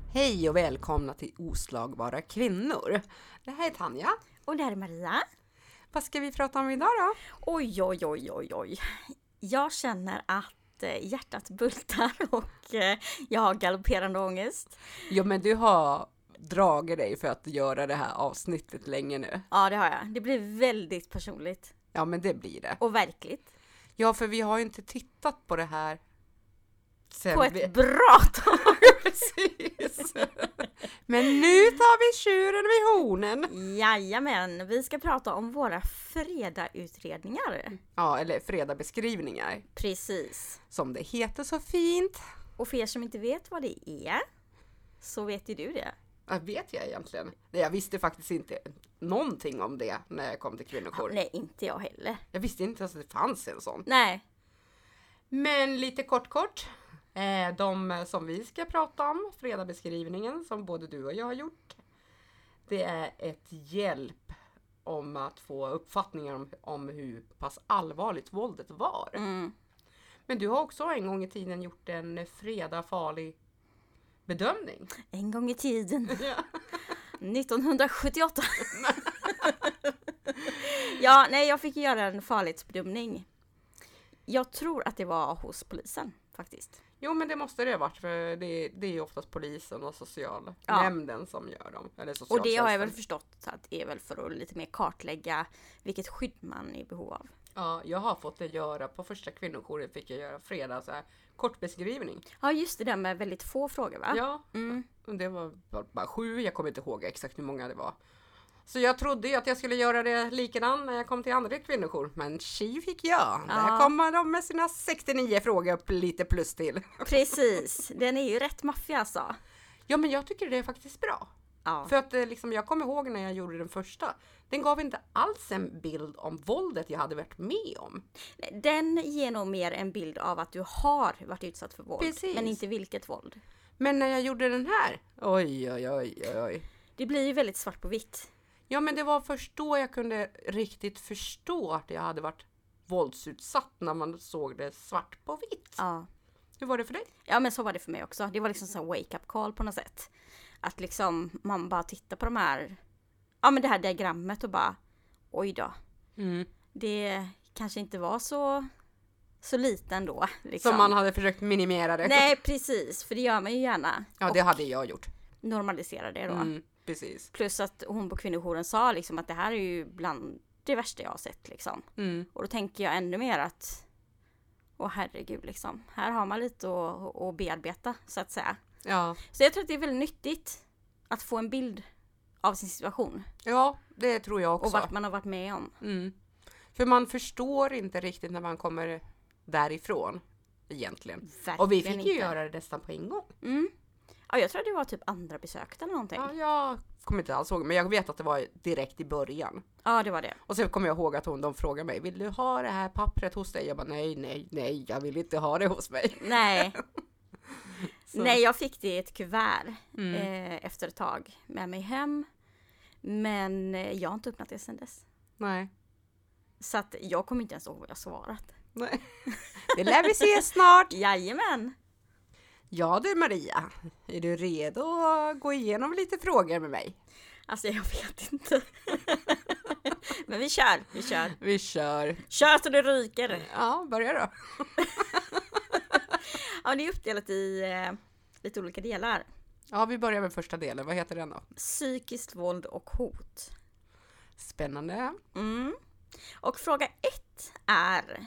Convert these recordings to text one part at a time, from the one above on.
Hej och välkomna till Oslagbara kvinnor. Det här är Tanja. Och det här är Maria. Vad ska vi prata om idag då? Oj. Jag känner att hjärtat bultar och jag har galopperande ångest. Jo, men du har dragit dig för att göra det här avsnittet länge nu. Ja, det har jag. Det blir väldigt personligt. Ja, men det blir det. Och verkligt. Ja, för vi har ju inte tittat på det här sen På ett bra tag. Precis. Men nu tar vi tjuren vid hornen. Jajamän, vi ska prata om våra fredagsutredningar. Ja, eller fredagsskrivningar. Precis. Som det heter så fint. Och för er som inte vet vad det är, så vet ju du det. Ja, vet jag egentligen? Nej, jag visste faktiskt inte någonting om det när jag kom till kvinnokår. Nej, inte jag heller. Jag visste inte att det fanns en sån. Nej. Men lite kort. De som vi ska prata om, fredagsbeskrivningen som både du och jag har gjort. Det är ett hjälp om att få uppfattningar om hur pass allvarligt våldet var. Mm. Men du har också en gång i tiden gjort en farlig bedömning. En gång i tiden. Ja. 1978. Jag fick göra en farlighetsbedömning. Jag tror att det var hos polisen faktiskt. Jo, men det måste det ha varit, för det är ju oftast polisen och socialnämnden som gör dem. Eller och det har jag väl förstått att det är väl för att lite mer kartlägga vilket skydd man är i behov av. Ja, jag har fått det göra, på första kvinnojouren fick jag göra fredag så här kort beskrivning. Ja, just det där med väldigt få frågor, va? Ja, det var bara 7, jag kommer inte ihåg exakt hur många det var. Så jag trodde ju att jag skulle göra det likadant när jag kom till andra kvinnojour. Men tji fick jag. Ja. Där kommer de med sina 69 frågor upp lite plus till. Precis, den är ju rätt maffig alltså. Ja, men jag tycker det är faktiskt bra. Ja. För att jag kommer ihåg när jag gjorde den första. Den gav inte alls en bild om våldet jag hade varit med om. Den ger nog mer en bild av att du har varit utsatt för våld. Precis. Men inte vilket våld. Men när jag gjorde den här. Oj. Det blir ju väldigt svart på vitt. Ja, men det var först då jag kunde riktigt förstå att jag hade varit våldsutsatt när man såg det svart på vitt. Ja. Hur var det för dig? Ja, men så var det för mig också. Det var liksom så wake-up call på något sätt. Att liksom man bara tittar på de här, ja men det här diagrammet och bara, oj då. Det kanske inte var så liten då. Liksom. Som man hade försökt minimera det. Nej, precis. För det gör man ju gärna. Ja, det hade jag gjort. Normalisera det då. Precis. Plus att hon på kvinnojouren sa liksom att det här är ju bland det värsta jag har sett liksom. Och då tänker jag ännu mer att, herregud liksom. Här har man lite att bearbeta så att säga. Ja. Så jag tror att det är väldigt nyttigt att få en bild av sin situation. Ja, det tror jag också. Och vart man har varit med om. För man förstår inte riktigt när man kommer därifrån egentligen. Verkligen och vi fick ju inte göra det nästan på en gång. Ja, jag tror det var typ andra besöket eller någonting. Ja, jag kommer inte alls ihåg, men jag vet att det var direkt i början. Ja, det var det. Och så kommer jag ihåg att de frågade mig, vill du ha det här pappret hos dig? Jag bara, nej, jag vill inte ha det hos mig. Nej. Nej, jag fick det i ett kuvert efter ett tag med mig hem. Men jag har inte öppnat det sedan dess. Nej. Så att jag kommer inte ens ihåg vad jag svarat. Nej. Det lär vi se snart. Jajamän. Ja du Maria, är du redo att gå igenom lite frågor med mig? Alltså jag vet inte. Men vi kör. Vi kör. Kör så det ryker. Ja, börja då. Ja, det är uppdelat i lite olika delar. Ja, vi börjar med första delen. Vad heter den då? Psykiskt våld och hot. Spännande. Och fråga 1 är: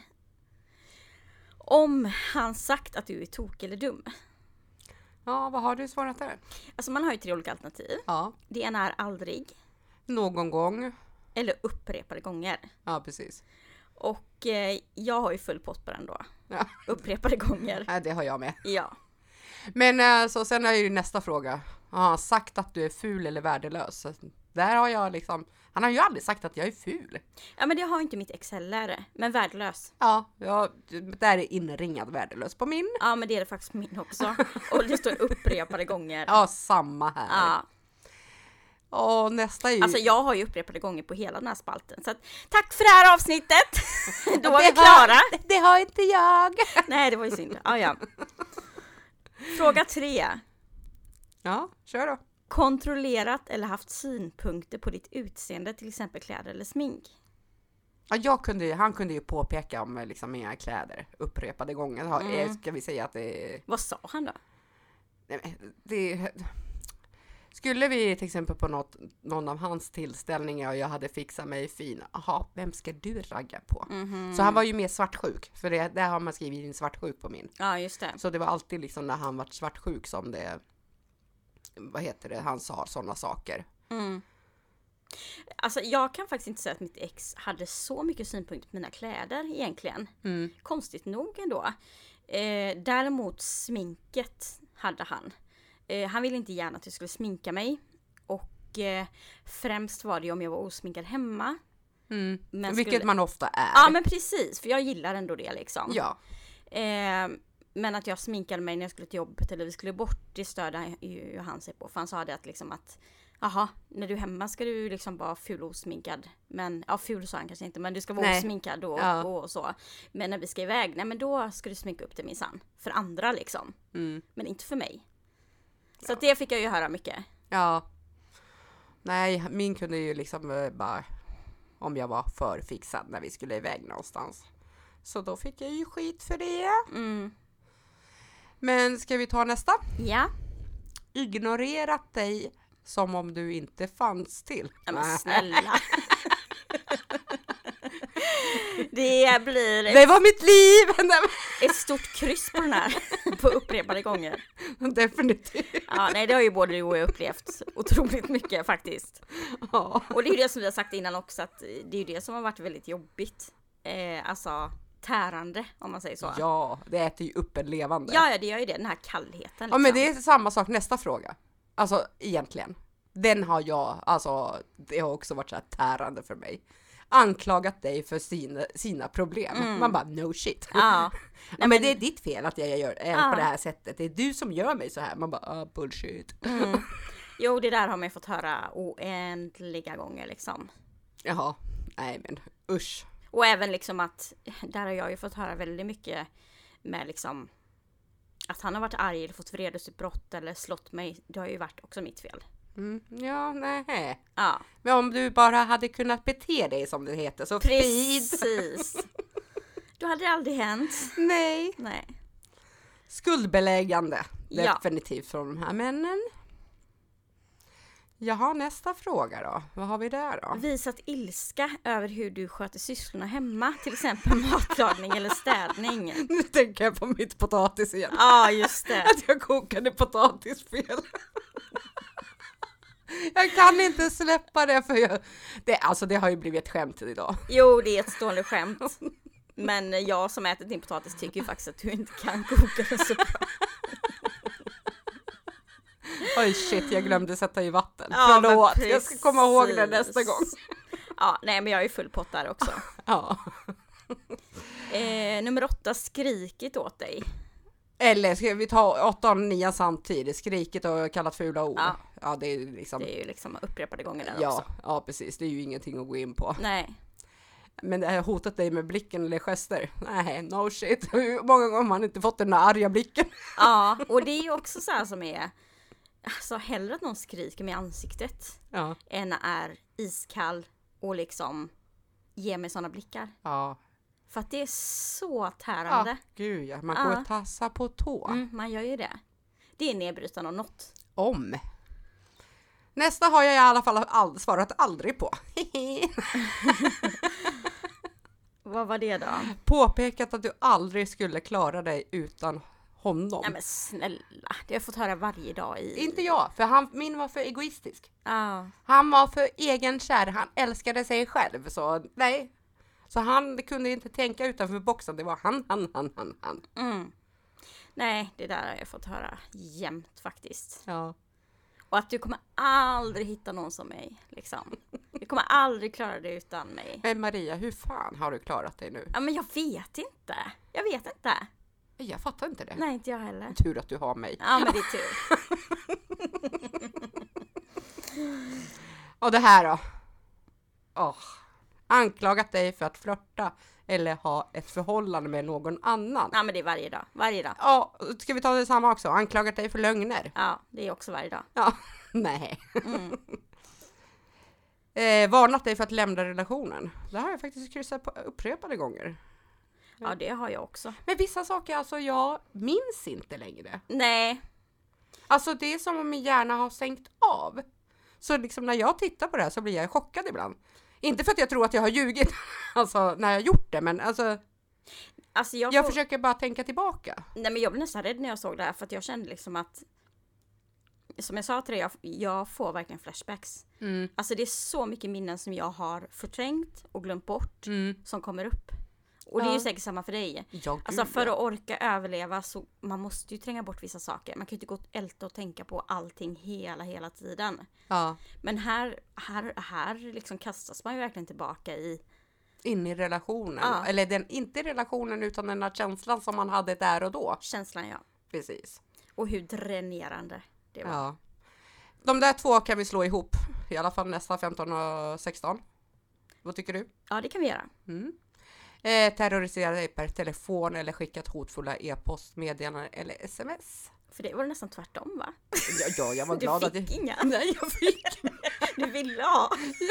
om han sagt att du är tok eller dum? Ja, vad har du svarat där? Alltså man har ju 3 olika alternativ. Ja. Det ena är aldrig. Någon gång. Eller upprepade gånger. Ja, precis. Och jag har ju full pott på den då. Ja. Upprepade gånger. Ja, det har jag med. Ja. Men så sen är ju nästa fråga. Har han sagt att du är ful eller värdelös? Så där har jag liksom... Han har ju aldrig sagt att jag är ful. Ja, men det har inte mitt ex heller. Men värdelös. Ja, där är inringad värdelös på min. Ja, men det är det faktiskt min också. Och det står upprepade gånger. Ja, samma här. Ja. Och nästa är ju... Alltså jag har ju upprepade gånger på hela den här spalten. Så att, tack för det här avsnittet. Då var vi Det klara. Det har inte jag. Nej, det var ju synd. Ja. Fråga 3. Ja, kör då. Kontrollerat eller haft synpunkter på ditt utseende, till exempel kläder eller smink? Ja, han kunde ju påpeka om liksom mina kläder upprepade gånger. Ska vi säga att det... Vad sa han då? Skulle vi till exempel på någon av hans tillställningar och jag hade fixat mig fin. Jaha, vem ska du ragga på? Så han var ju mer svartsjuk. För där har man skrivit in svartsjuk på min. Ja, just det. Så det var alltid liksom när han var svartsjuk som det... han sa sådana saker. Alltså jag kan faktiskt inte säga att mitt ex hade så mycket synpunkter på mina kläder egentligen. Konstigt nog ändå. Däremot sminket hade han. Han ville inte gärna att jag skulle sminka mig. Och främst var det om jag var osminkad hemma. Vilket man ofta är. Ja, men precis. För jag gillar ändå det liksom. Ja. Men att jag sminkade mig när jag skulle till jobbet eller vi skulle bort, det störde ju han sig på. För han sa det att liksom att jaha, när du är hemma ska du liksom vara ful och osminkad. Men, ja, ful sa han kanske inte, men du ska vara osminkad och så. Men när vi ska iväg, nej men då ska du sminka upp det minsann. För andra liksom. Men inte för mig. Så att det fick jag ju höra mycket. Ja. Nej, min kunde ju liksom bara, om jag var för fixad när vi skulle iväg någonstans. Så då fick jag ju skit för det. Men ska vi ta nästa? Ja. Ignorerat dig som om du inte fanns till. Ja, men snälla. Det blir det var mitt liv! Ett stort kryss på den här. På upprepade gånger. Definitivt. Ja, nej, det har ju både du och jag upplevt otroligt mycket faktiskt. Ja. Och det är ju det som vi har sagt innan också, att det är ju det som har varit väldigt jobbigt. Alltså tärande, om man säger så. Ja, det äter ju upp en levande. Ja, det gör ju det, den här kallheten. Liksom. Ja, men det är samma sak nästa fråga. Alltså, egentligen. Den har jag, alltså, det har också varit så här tärande för mig. Anklagat dig för sina problem. Man bara, no shit. Ja. Nej, men det är ditt fel att jag gör på det här sättet. Det är du som gör mig så här. Man bara, bullshit. Jo, det där har man fått höra oändliga gånger liksom. Jaha, nej men usch. Och även liksom att, där har jag ju fått höra väldigt mycket med liksom att han har varit arg eller fått vredesutbrott eller slått mig. Det har ju varit också mitt fel. Ja, nej. Ja. Men om du bara hade kunnat bete dig som det heter så precis. Då hade det aldrig hänt. Nej. Skuldbeläggande. Ja. Definitivt från de här männen. Jaha, nästa fråga då. Vad har vi där då? Visat ilska över hur du sköter sysslorna hemma. Till exempel matlagning eller städning. Nu tänker jag på mitt potatis igen. Ja, just det. Att jag kokade potatis fel. Jag kan inte släppa det för det har ju blivit ett skämt idag. Jo, det är ett stående skämt. Men jag som äter din potatis tycker ju faktiskt att du inte kan koka den så bra. Oj shit, jag glömde sätta i vatten. Ja, förlåt, jag ska komma ihåg det nästa gång. Ja, nej men jag är full pott där också. Ja. Nummer 8, skrikit åt dig. Eller ska vi ta 8 och 9 samtidigt? Skrikit och kallat fula ord. Ja, det är liksom... Det är ju liksom upprepade gånger där också. Ja, precis. Det är ju ingenting att gå in på. Nej. Men det här hotat dig med blicken eller gester? Nej, no shit. Hur många gånger har man inte fått den där arga blicken? Ja, och det är ju också så här som är... Alltså hellre att någon skriker med ansiktet än är iskall och liksom ger mig sådana blickar. Ja. För att det är så tärande. Ja, gud ja. Man går och tassa på tå. Man gör ju det. Det är nedbrytande och något. Om. Nästa har jag i alla fall svarat aldrig på. Vad var det då? Påpekat att du aldrig skulle klara dig utan honom. Nej men snälla, det har jag fått höra varje dag i... Inte jag, för min var för egoistisk. Ah. Han var för egenkär, han älskade sig själv, så nej. Så han kunde inte tänka utanför boxen, det var han. Mm. Nej, det där har jag fått höra jämt faktiskt. Ja. Och att du kommer aldrig hitta någon som mig, liksom. Du kommer aldrig klara dig utan mig. Men Maria, hur fan har du klarat dig nu? Ja, men jag vet inte. Jag fattar inte det. Nej, inte jag heller. Tur att du har mig. Ja, men det är tur. Och det här då? anklagat dig för att flirta eller ha ett förhållande med någon annan. Ja, men det är varje dag. Varje dag. Ja, ska vi ta det samma också? Anklagat dig för lögner. Ja, det är också varje dag. Ja, nej. Varnat dig för att lämna relationen. Det har jag faktiskt kryssat på upprepade gånger. Ja, det har jag också. Men vissa saker, alltså jag minns inte längre. Nej. Alltså det är som om min hjärna har sänkt av. Så liksom när jag tittar på det här så blir jag chockad ibland. Inte för att jag tror att jag har ljugit alltså när jag har gjort det, men alltså jag försöker bara tänka tillbaka. Nej, men jag blev nästan rädd när jag såg det här, för att jag kände liksom att, som jag sa till dig, jag får verkligen flashbacks. Alltså det är så mycket minnen som jag har förträngt och glömt bort som kommer upp. Och det är ju säkert samma för dig. Ja, alltså för att orka överleva så man måste ju tränga bort vissa saker. Man kan ju inte gå och älta och tänka på allting hela tiden. Ja. Men här liksom kastas man ju verkligen tillbaka in i relationen. Ja. Eller inte relationen utan den här känslan som man hade där och då. Känslan, ja. Precis. Och hur dränerande det var. Ja. De där två kan vi slå ihop. I alla fall nästa 15 och 16. Vad tycker du? Ja, det kan vi göra. Terrorisera dig per telefon eller skickat hotfulla e-postmeddelanden eller sms. För det var nästan tvärtom, va? Ja, jag var glad att du fick inga. Nej, jag fick. Du ville ha.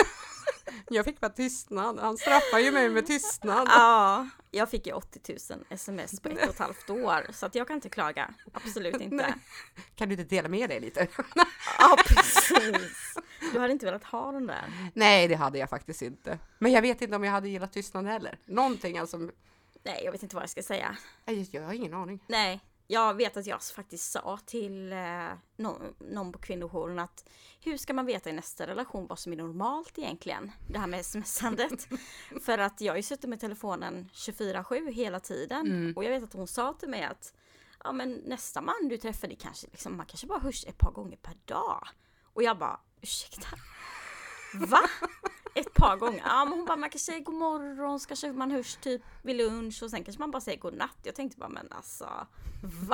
Jag fick bara tystnad. Han straffar ju mig med tystnad. Ja, jag fick ju 80 000 sms på 1,5 år. Så att jag kan inte klaga. Absolut inte. Nej. Kan du inte dela med dig lite? Ja, precis. Du hade inte velat ha den där. Nej, det hade jag faktiskt inte. Men jag vet inte om jag hade gillat tystnad heller. Någonting alltså. Nej, jag vet inte vad jag ska säga. Jag har ingen aning. Nej, jag vet att jag faktiskt sa till någon på kvinnojouren att hur ska man veta i nästa relation vad som är normalt egentligen? Det här med smsandet. För att jag har ju suttit med telefonen 24/7 hela tiden. Och jag vet att hon sa till mig att ja, men nästa man du träffar, det kanske, liksom, man kanske bara hörs ett par gånger per dag. Och jag bara, ursäkta. Va? Ett par gånger. Ja, men hon bara, man kan säga god morgon, så kanske man hörs typ vid lunch och sen kanske man bara säger god natt. Jag tänkte bara, men alltså, va?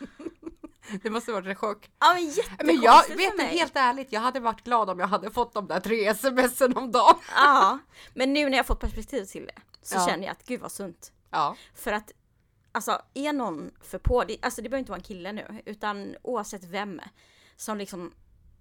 Det måste varit en chock. Ja, men jättekonstigt. Men jag vet inte, helt ärligt, jag hade varit glad om jag hade fått de där 3 sms'en om dagen. Ja, men nu när jag fått perspektiv till det så Ja. känner jag att gud vad sunt. Ja. För att, alltså, är någon för på, alltså det behöver inte vara en kille nu, utan oavsett vem som liksom,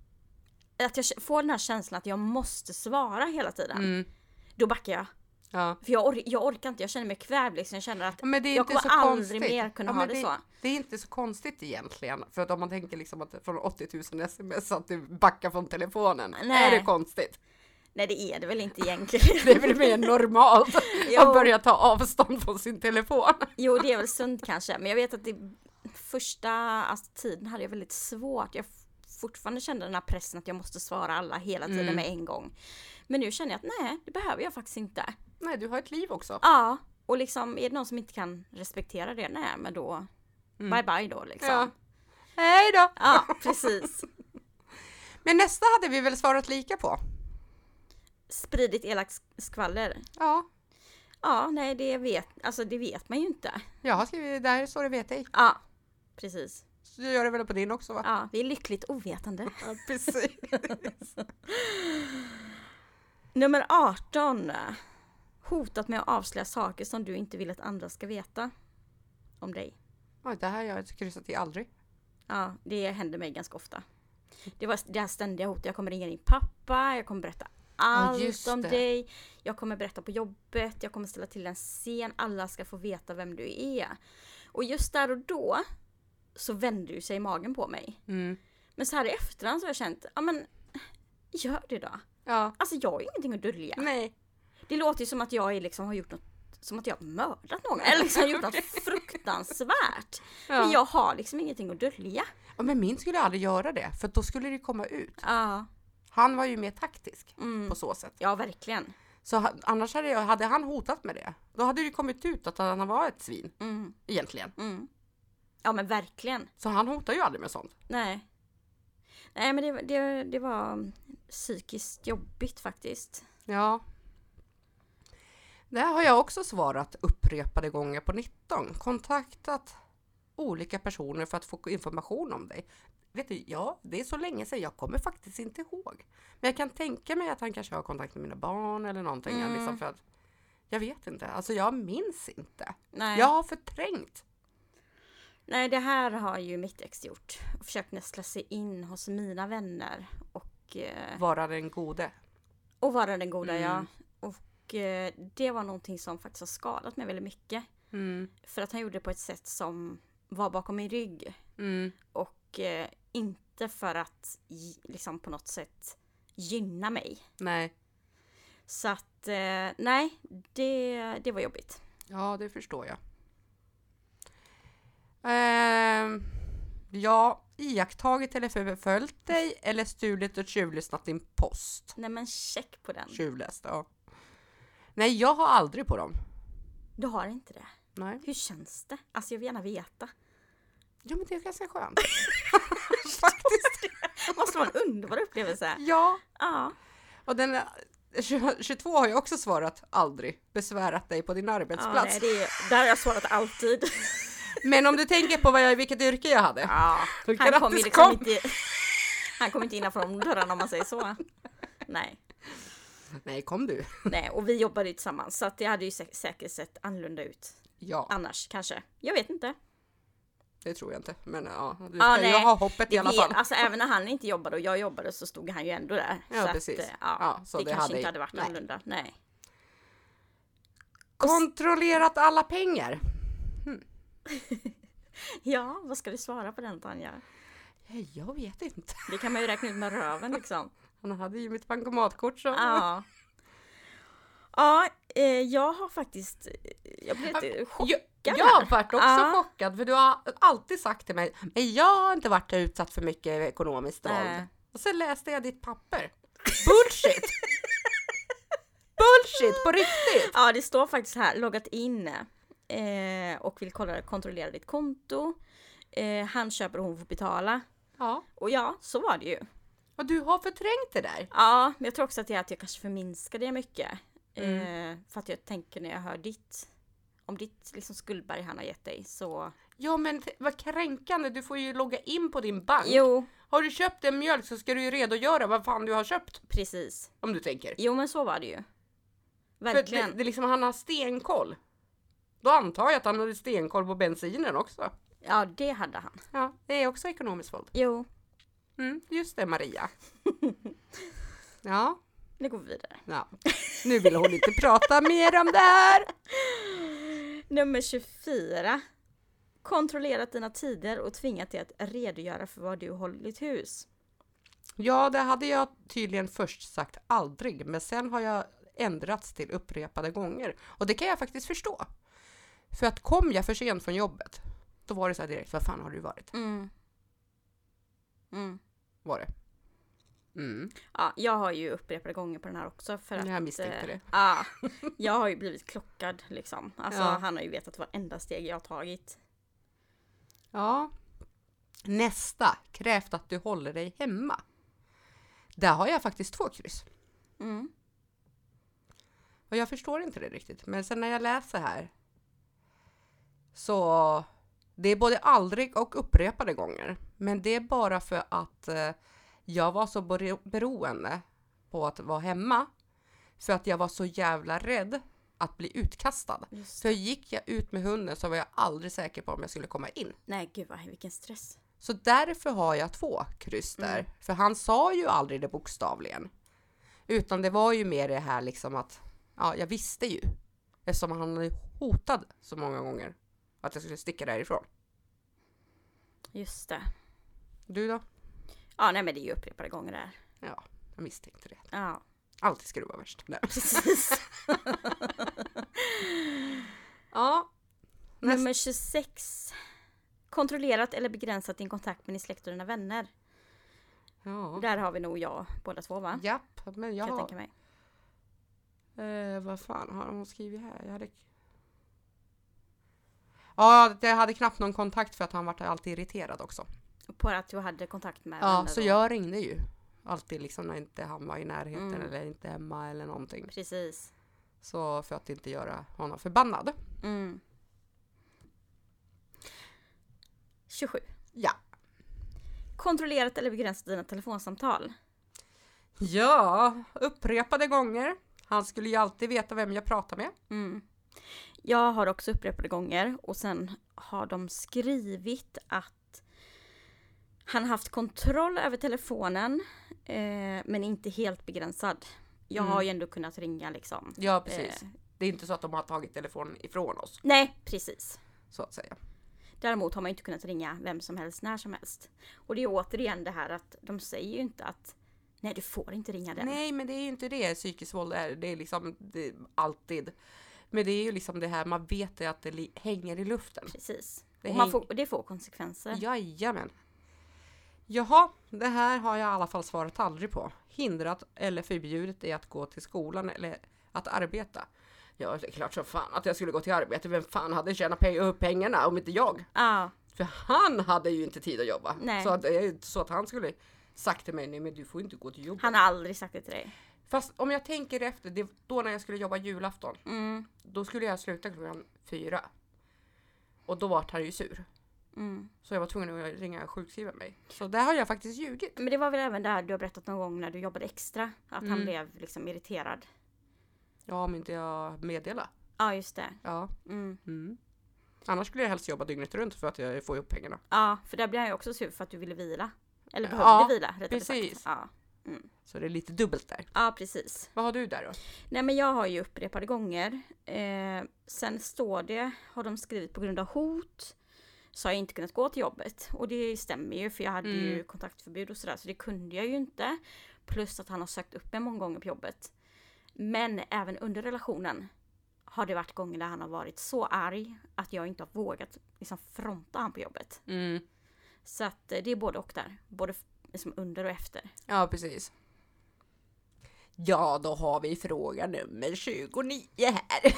att jag får den här känslan att jag måste svara hela tiden. Då backar jag. Ja. För jag orkar inte, jag känner mig kvävd liksom. Jag känner att Men det är jag inte kommer så aldrig konstigt. mer kunna ha det så. Det är inte så konstigt egentligen. För att om man tänker liksom att från 80 000 sms att du backar från telefonen. Nej. Är det konstigt? Nej, det är det väl inte egentligen. Det är väl mer normalt Jo. att börja ta avstånd från sin telefon. Jo, det är väl sunt kanske. Men jag vet att första tiden hade jag väldigt svårt. Jag fortfarande kände den här pressen att jag måste svara alla hela tiden med en gång. Men nu känner jag att nej, det behöver jag faktiskt inte. Nej, du har ett liv också. Ja, och liksom är det någon som inte kan respektera det, nej, men då bye bye då liksom. Ja. Hej då! Ja, precis. Men nästa hade vi väl svarat lika på? Spridit elakt skvaller. Ja. Ja, nej, det vet man ju inte. Jag har skrivit, där står det vet ej. Ja, precis. Så du gör det väl på din också, va? Ja, det är lyckligt ovetande. Ja, precis. Nummer 18. Hotat med att avslöja saker som du inte vill att andra ska veta om dig. Oj, det här har jag kryssat i aldrig. Ja, det händer mig ganska ofta. Det var det här ständiga hotet. Jag kommer ringa din pappa, jag kommer berätta allt om dig. Jag kommer berätta på jobbet, jag kommer ställa till en scen. Alla ska få veta vem du är. Och just där och då så vände ju sig magen på mig. Men så här i efterhand så har jag känt, ja men gör det då. Ja. Alltså jag har ju ingenting att dölja. Nej. Det låter ju som att jag liksom har gjort något, som att jag har mördat någon. Eller liksom gjort något fruktansvärt. Ja. Men jag har liksom ingenting att dölja. Ja, men min skulle aldrig göra det, för då skulle det komma ut. Ja. Han var ju mer taktisk på så sätt. Ja, verkligen. Så annars hade han hotat med det. Då hade det kommit ut att han var ett svin. Egentligen. Ja, men verkligen. Så han hotar ju aldrig med sånt. Nej, men det var psykiskt jobbigt faktiskt. Ja. Det har jag också svarat upprepade gånger på 19. Kontaktat olika personer för att få information om dig. vet du, ja, det är så länge sedan. Jag kommer faktiskt inte ihåg. Men jag kan tänka mig att han kanske har kontakt med mina barn eller någonting. Liksom för att, jag vet inte. Alltså jag minns inte. Nej. Jag har förträngt. Nej, det här har ju mitt ex gjort. Och försökt nästla sig in hos mina vänner. Och Vara den gode. vara den goda, ja. Och det var någonting som faktiskt har skadat mig väldigt mycket. För att han gjorde det på ett sätt som var bakom min rygg. Och inte för att liksom på något sätt gynna mig. Nej. Så att, nej, det var jobbigt. Ja, det förstår jag. Ja, iakttagit eller förföljt dig eller stulit och tjuvlyssnat din post. Nej, men check på den. Tjuvläst, ja. Nej, jag har aldrig på dem. Du har inte det? Nej. Hur känns det? Alltså jag vill gärna veta. Ja, men det är ganska skönt. Faktiskt. Måste vara en underbar upplevelse. Ja. Ja. Och den 22 har jag också svarat aldrig besvärat dig på din arbetsplats. Ja, nej, där har jag svarat alltid. Men om du tänker på vilket yrke jag hade. Ja, han kom ju liksom han kom inte innanför de dörrarna om man säger så. Nej. Nej, kom du. Nej, och vi jobbade ju tillsammans så att det hade ju säkert sett annorlunda ut. Ja. Annars kanske. Jag vet inte. Det tror jag inte. Men ja, du ska ju ha hoppet i alla fall. Alltså även när han inte jobbade och jag jobbade så stod han ju ändå där. Ja, så precis. Att, så det kanske hade inte hade varit annorlunda. Nej. Kontrollerat alla pengar. Ja, vad ska du svara på den, Tanja? Jag vet inte. Det kan man ju räkna ut med röven liksom. Han hade ju mitt bankomatkort så. Ja. Ja, jag har faktiskt... Jag blev lite chockad. Jag har varit också chockad för du har alltid sagt till mig men jag har inte varit utsatt för mycket ekonomiskt våld. Och så läste jag ditt papper. Bullshit! Bullshit på riktigt! Ja, det står faktiskt här, loggat in och vill kontrollera ditt konto. Han köper och hon får betala. Ja. Och ja, så var det ju. Och du har förträngt det där. Ja, men jag tror också att jag kanske förminskade det mycket. För att jag tänker när jag hör om ditt liksom skuldberg han har gett dig så... Ja, men vad kränkande. Du får ju logga in på din bank. Jo. Har du köpt en mjölk så ska du ju redogöra vad fan du har köpt. Precis. Om du tänker. Jo, men så var det ju. Verkligen. För det liksom, han har stenkoll. Då antar jag att han hade stenkoll på bensinen också. Ja, det hade han. Ja, det är också ekonomiskt våld. Jo. Just det, Maria. Ja. Nu går vi vidare. Ja. Nu vill hon inte prata mer om det här. Nummer 24. Kontrollerat dina tider och tvingat dig att redogöra för vad du hållit hus. Ja, det hade jag tydligen först sagt aldrig. Men sen har jag ändrats till upprepade gånger. Och det kan jag faktiskt förstå. För att kom jag för sent från jobbet, då var det så här direkt, vad fan har du varit? Var det? Ja, jag har ju upprepade gånger på den här också. För att, jag misstänkte det. Ja, jag har ju blivit klockad liksom. Alltså han har ju vetat varenda steg jag har tagit. Ja. Nästa, krävt att du håller dig hemma. Där har jag faktiskt 2 kryss. Och jag förstår inte det riktigt. Men sen när jag läser här så det är både aldrig och upprepade gånger. Men det är bara för att jag var så beroende på att vara hemma. För att jag var så jävla rädd att bli utkastad. Så gick jag ut med hunden så var jag aldrig säker på om jag skulle komma in. Nej, gud vilken stress. Så därför har jag 2 kryss där. För han sa ju aldrig det bokstavligen. Utan det var ju mer det här liksom att ja, jag visste ju. Eftersom han hade hotat så många gånger att jag skulle sticka därifrån. Just det. Du då? Ja, nej men det är ju upprepade gånger där. Ja, jag misstänkte det. Ja. Alltid ska du vara värst. Nej. Precis. Ja. Nummer 26. Kontrollerat eller begränsat din kontakt med din släkt och dina vänner. Ja. Där har vi nog båda 2 va? Japp, men jag kan har... tänka mig. Vad fan har hon skrivit här? Ja, jag hade knappt någon kontakt för att han var alltid irriterad också. På att du hade kontakt med vänner. Ja, så då. Jag ringde ju. Alltid liksom när inte han var i närheten eller inte hemma eller någonting. Precis. Så för att inte göra honom förbannad. 27. Ja. kontrollerat eller begränsat dina telefonsamtal? Ja, upprepade gånger. Han skulle ju alltid veta vem jag pratar med. Jag har också upprepade gånger och sen har de skrivit att han haft kontroll över telefonen men inte helt begränsad. Jag har ju ändå kunnat ringa liksom. Ja, precis. Det är inte så att de har tagit telefonen ifrån oss. Nej, precis. Så att säga. Däremot har man inte kunnat ringa vem som helst när som helst. Och det är återigen det här att de säger ju inte att nej, du får inte ringa den. Nej, men det är ju inte det psykisk våld är. Det är liksom alltid. Men det är ju liksom det här, man vet det att det hänger i luften. Precis. Det Och det får konsekvenser. Jajamän. Jaha, det här har jag i alla fall svarat aldrig på. Hindrat eller förbjudet är att gå till skolan eller att arbeta. Ja, det är klart så fan att jag skulle gå till arbete. Vem fan hade tjänat pengarna om inte jag? Ja. För han hade ju inte tid att jobba. Nej. Så att det är inte så att han skulle sagt till mig, nej men du får inte gå till jobbet. Han har aldrig sagt det till dig. Fast om jag tänker efter, då när jag skulle jobba julafton. Då skulle jag sluta 4:00. Och då var han ju sur. Så jag var tvungen att ringa och sjukskriva mig. Så där har jag faktiskt ljugit. Men det var väl även där du har berättat någon gång när du jobbade extra. Att han blev liksom irriterad. Ja, om inte jag meddelar. Ja, just det. Ja. Annars skulle jag helst jobba dygnet runt för att jag får ihop pengarna. Ja, för där blev jag också sur för att du ville vila. Eller behövde vila, rättare precis. sagt. Ja. Så det är lite dubbelt där. Ja, precis. Vad har du där då? Nej, men jag har ju upprepade gånger. Sen står det, har de skrivit på grund av hot. Så har jag inte kunnat gå till jobbet. Och det stämmer ju, för jag hade ju kontaktförbud och sådär. Så det kunde jag ju inte. Plus att han har sökt upp mig många gånger på jobbet. Men även under relationen har det varit gånger där han har varit så arg att jag inte har vågat liksom fronta han på jobbet. Så att det är både och där. Både liksom under och efter. Ja, precis. Ja, då har vi fråga nummer 29 här.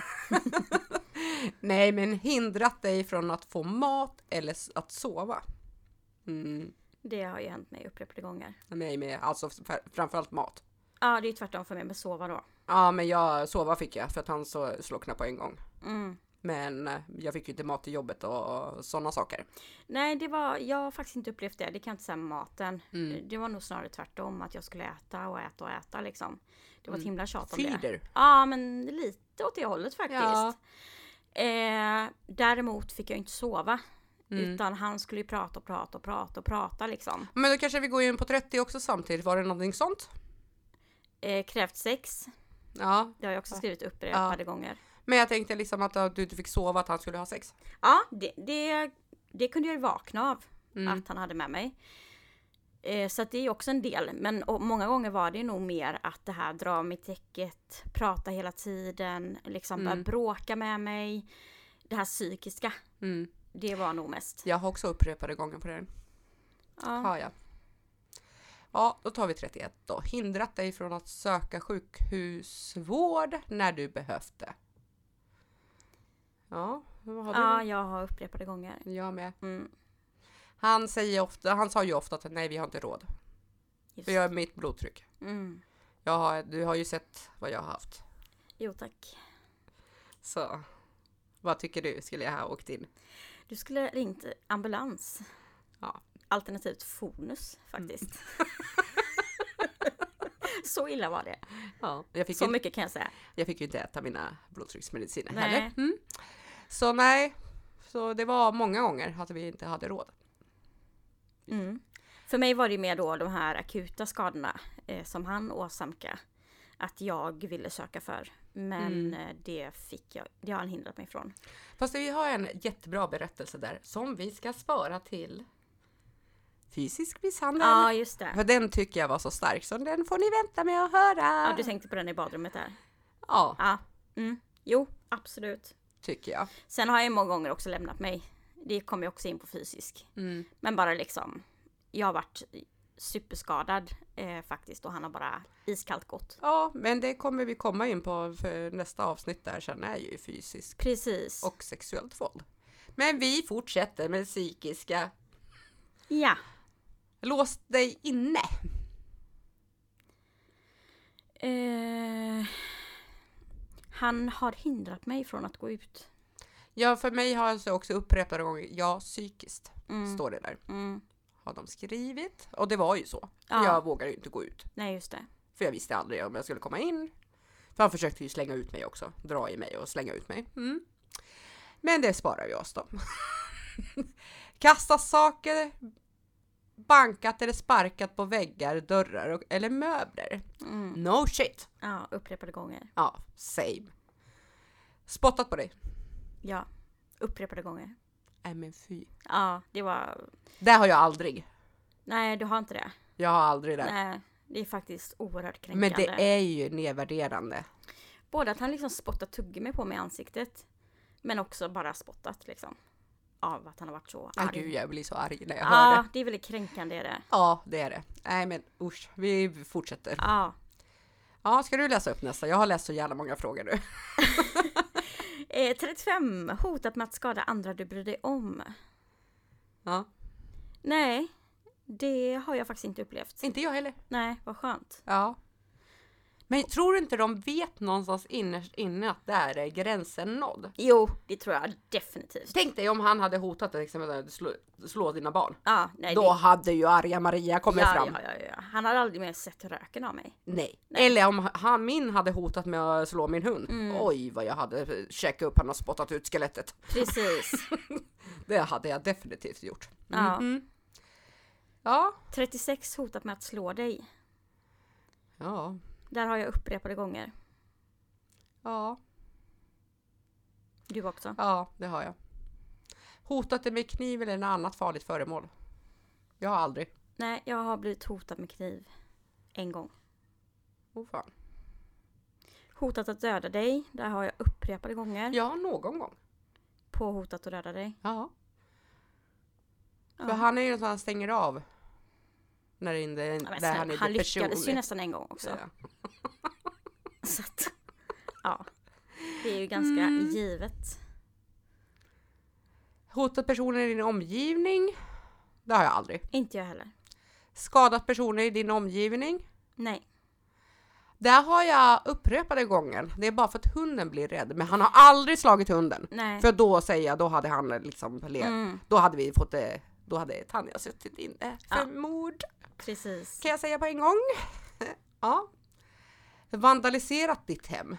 Nej, men hindrat dig från att få mat eller att sova. Det har ju hänt mig upprepade gånger. Nej, med alltså framförallt mat. Ja, det är tvärtom för mig med sova då. Ja, men sova fick jag för att han så slocknade på en gång. Men jag fick ju inte mat i jobbet och sådana saker. Nej, jag har faktiskt inte upplevt det. Det kan jag inte säga med maten. Det var nog snarare tvärtom, att jag skulle äta och äta och äta liksom. Det var ett himla tjat om det. Feeder. Ja, men lite åt det hållet faktiskt. Ja. Däremot fick jag inte sova. Utan han skulle ju prata liksom. Men då kanske vi går in på 30 också samtidigt. Var det någonting sånt? Krävt sex. Ja. Det har jag också skrivit upprepade gånger. Men jag tänkte liksom att du inte fick sova, att han skulle ha sex. Ja, det kunde jag ju vakna av. Att han hade med mig. Så att det är också en del. Men många gånger var det nog mer att det här dra mig i täcket, prata hela tiden, liksom bara bråka med mig. Det här psykiska. Det var nog mest. Jag har också upprepade gånger på det. Ja. Ja, då tar vi 31 då. Hindrat dig från att söka sjukhusvård när du behövt det. Ja, vad har du? Ja, jag har upprepade gånger. Jag med. Han sa ju ofta att nej, vi har inte råd. För jag har mitt blodtryck. Du har ju sett vad jag har haft. Jo, tack. Så, vad tycker du? Skulle jag ha åkt in? Du skulle ringt ambulans. Ja. Alternativt Fonus, faktiskt. Så illa var det. Ja, mycket kan jag säga. Jag fick ju inte äta mina blodtrycksmediciner Nej. heller. Så nej, så det var många gånger att vi inte hade råd. För mig var det mer då de här akuta skadorna som han åsamkade. Att jag ville söka för. Men det har han hindrat mig från. Fast vi har en jättebra berättelse där som vi ska spara till fysisk misshandel. Ja, just det. För den tycker jag var så stark, så den får ni vänta med att höra. Ja, du tänkte på den i badrummet där. Ja. Jo, absolut. Tycker jag. Sen har jag många gånger också lämnat mig. Det kommer jag också in på fysisk. Men bara liksom, jag har varit superskadad faktiskt, och han har bara iskallt gått. Ja, men det kommer vi komma in på för nästa avsnitt där sen är ju fysisk. Precis. Och sexuellt våld. Men vi fortsätter med psykiska. Ja. Lås dig inne. Han har hindrat mig från att gå ut. Ja, för mig har jag också upprepade gånger, psykiskt står det där. har de skrivit. Och det var ju så. Ja. Jag vågade ju inte gå ut. Nej, just det. För jag visste aldrig om jag skulle komma in. För han försökte ju slänga ut mig också. Dra i mig och slänga ut mig. Men det sparar vi oss då. Kasta saker, bankat eller sparkat på väggar, dörrar eller möbler. No shit. Ja, upprepade gånger. Ja, same. Spottat på dig. Ja, upprepade gånger. Nej men fy. Ja, det var... Det har jag aldrig. Nej, du har inte det. Jag har aldrig det. Nej, det är faktiskt oerhört kränkande. Men det är ju nedvärderande. Både att han liksom spottat tuggummi på mig i ansiktet. Men också bara spottat liksom. Av att han har varit så arg. Gud, jag blir så arg när jag hör det. Ja, det är väldigt kränkande är det. Ja, det är det. Nej men usch, vi fortsätter. Ja. Ja, ska du läsa upp nästa? Jag har läst så jävla många frågor nu. 35. Hotat med att skada andra du bryr dig om. Ja. Nej, det har jag faktiskt inte upplevt. Inte jag heller. Nej, vad skönt. Ja. Men tror du inte de vet någonstans innerst inne att där är gränsen nådd? Jo, det tror jag definitivt. Tänk dig om han hade hotat till exempel att slå dina barn. Ja, nej, Då hade ju arga Maria kommit fram. Ja. Han hade aldrig mer sett röken av mig. Nej. Eller om min hade hotat med att slå min hund. Oj, vad jag hade checkat upp han och spottat ut skelettet. Precis. Det hade jag definitivt gjort. Ja. Ja. 36. Hotat med att slå dig. Ja. Där har jag upprepade gånger. Ja. Du också? Ja, det har jag. Hotat dig med kniv eller något annat farligt föremål? Jag har aldrig. Nej, jag har blivit hotad med kniv. En gång. Fan. Hotat att döda dig. Där har jag upprepade gånger. Ja, någon gång. På hotat att döda dig. Ja. För han är ju något han stänger av. När det inte där han är han lyckades personlig. ju nästan en gång också. Ja. Så att, ja. Det är ju ganska givet. Hotat personer i din omgivning? Det har jag aldrig. Inte jag heller. Skadat personer i din omgivning? Nej. Där har jag upprepade gånger. Det är bara för att hunden blir rädd. Men han har aldrig slagit hunden. Nej. För då säger jag, då hade han liksom då hade vi fått det. Då hade Tanja suttit inne för mord. Precis. Kan jag säga på en gång? Ja. Vandaliserat ditt hem?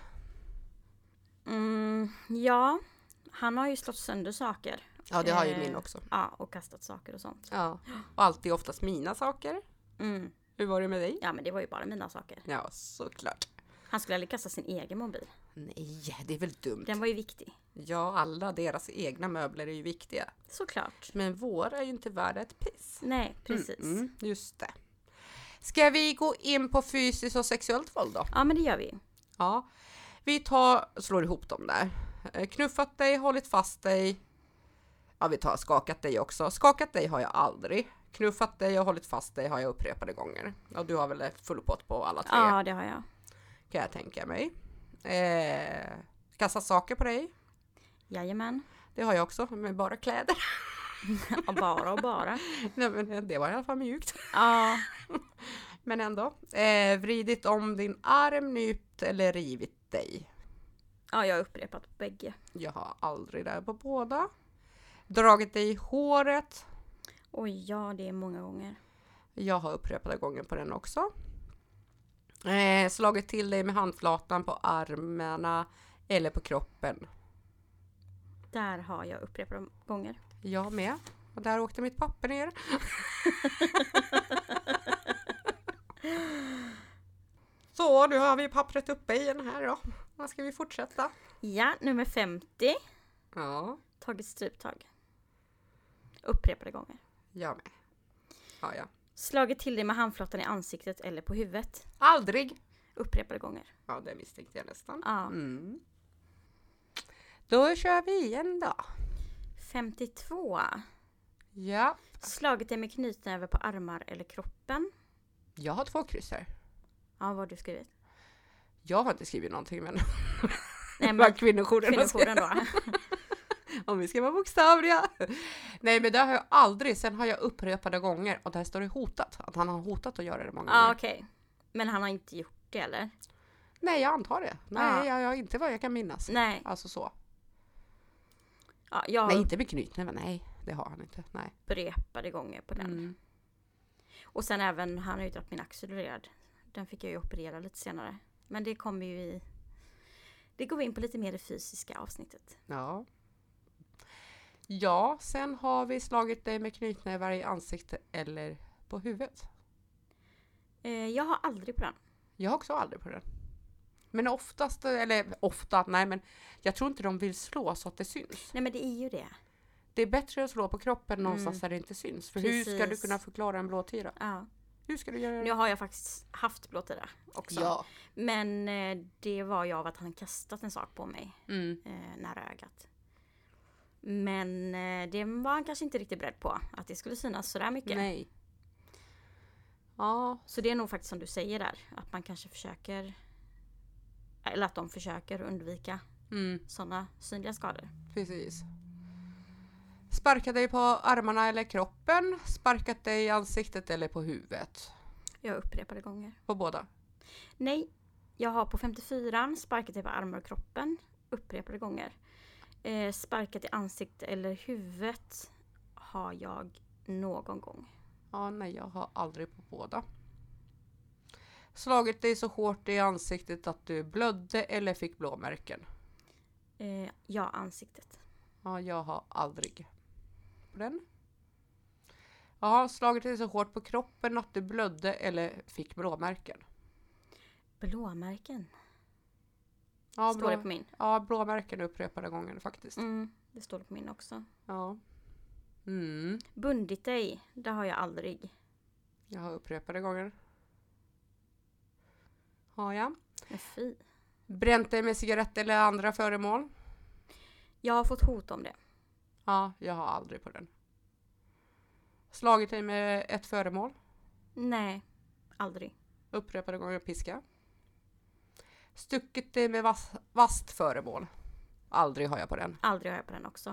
Ja. Han har ju slått sönder saker. Ja, det har ju min också. Ja, och kastat saker och sånt. Ja. Och alltid oftast mina saker. Hur var det med dig? Ja, men det var ju bara mina saker. Ja, såklart. Han skulle aldrig kasta sin egen mobil. Nej, det är väl dumt. Den var ju viktig. Ja, alla deras egna möbler är ju viktiga. Såklart. Men våra är ju inte värda ett piss. Nej, precis. Just det. Ska vi gå in på fysiskt och sexuellt våld då? Ja, men det gör vi. Ja. Vi slår ihop dem där. Knuffat dig, hållit fast dig. Ja, vi tar skakat dig också. Skakat dig har jag aldrig. Knuffat dig och hållit fast dig har jag upprepade gånger. Och du har väl full pott på alla tre? Ja, det har jag. Kan jag tänka mig. Kastat saker på dig? Jajamän. Det har jag också, med bara kläder. Och bara. Nej, men det var i alla fall mjukt. Ja. Men ändå. Vridit om din arm, nypt eller rivit dig? Ja, jag har upprepat på bägge. Jag har aldrig där på båda. Dragit dig i håret? Oj, ja, det är många gånger. Jag har upprepade gånger på den också. Slagit till dig med handflatan på armarna eller på kroppen? Där har jag upprepade gånger. Jag med. Och där åkte mitt papper ner. Så, nu har vi pappret uppe igen här då. Vad ska vi fortsätta? Ja, nummer 50. Ja, Tagit stryptag. Upprepade gånger. jag med. Ja. Slagit till dig med handflatan i ansiktet eller på huvudet. Aldrig. Upprepade gånger. Ja, det misstänkte jag nästan. Ja. Då kör vi igen då. 52. Ja. Slagit dig med knytnäve på armar eller kroppen. Jag har 2 kryss här. Ja, vad har du skrivit? Jag har inte skrivit någonting, men... Nej, Vad kvinnojouren då. Om vi ska vara bokstavliga. Nej, men det har jag aldrig. Sen har jag upprepade gånger. Och där står det hotat. Att han har hotat att göra det många gånger. Ja, okej. Men han har inte gjort det, eller? Nej, jag antar det. Nej, Ja. jag inte vad jag kan minnas. Nej. Alltså så. Ja, jag har Nej, inte med knytnäven. Nej, det har han inte. Nej. upprepade gånger på den. Och sen även, han har ju dragit min axel ur led. Den fick jag ju operera lite senare. Men det kommer ju i... Det går vi in på lite mer det fysiska avsnittet. Ja. Ja, sen har vi slagit dig med knytnävar i ansiktet eller på huvudet. Jag har aldrig på den. Jag har också aldrig på den. Men oftast, men jag tror inte de vill slå så att det syns. Nej, men det är ju det. Det är bättre att slå på kroppen någonstans där det inte syns. För Precis. hur ska du kunna förklara en blåtira? Ja. Hur ska du göra det? Nu har jag faktiskt haft blåtira också. Ja. Men det var ju av att han kastat en sak på mig nära ögat. Men det var han kanske inte riktigt beredd på. Att det skulle synas sådär mycket. Nej. Ja. Så det är nog faktiskt som du säger där. Att man kanske försöker... Eller att de försöker undvika sådana synliga skador. Precis. Sparkat dig på armarna eller kroppen. Sparkat dig i ansiktet eller på huvudet. Jag upprepade gånger. På båda. Nej, jag har på 54 sparkat dig på armar och kroppen. Upprepade gånger. Sparkat i ansiktet eller huvudet har jag någon gång. Ja, nej, jag har aldrig på båda. Slagit dig så hårt i ansiktet att du blödde eller fick blåmärken. Ja, ansiktet. Ja, jag har aldrig på den. Ja, slagit dig så hårt på kroppen att du blödde eller fick blåmärken. Blåmärken. Ja, Står det på min? Ja, blåmärken upprepade gånger faktiskt. Det står det på min också. Ja. Bundit dig, det har jag aldrig. Jag har upprepade gånger. Har jag. Men fy. Bränt dig med cigarett eller andra föremål. Jag har fått hot om det. Ja, jag har aldrig på den. Slagit dig med ett föremål. Nej, aldrig. Upprepade gånger piska. Stuckit dig med vasst föremål. Aldrig har jag på den. Aldrig har jag på den också.